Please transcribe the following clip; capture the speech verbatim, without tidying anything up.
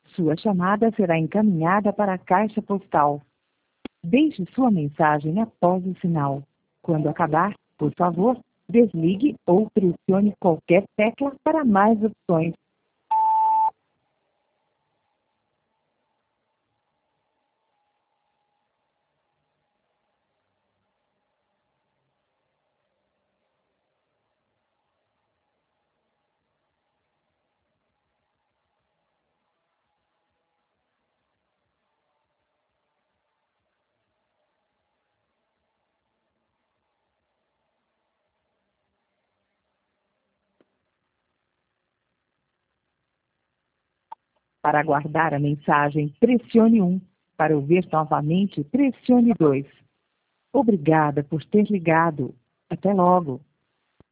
Sua chamada será encaminhada para a caixa postal. Deixe sua mensagem após o sinal. Quando acabar, por favor, desligue ou pressione qualquer tecla para mais opções. Para guardar a mensagem, pressione um. Para ouvir novamente, pressione dois. Obrigada por ter ligado. Até logo.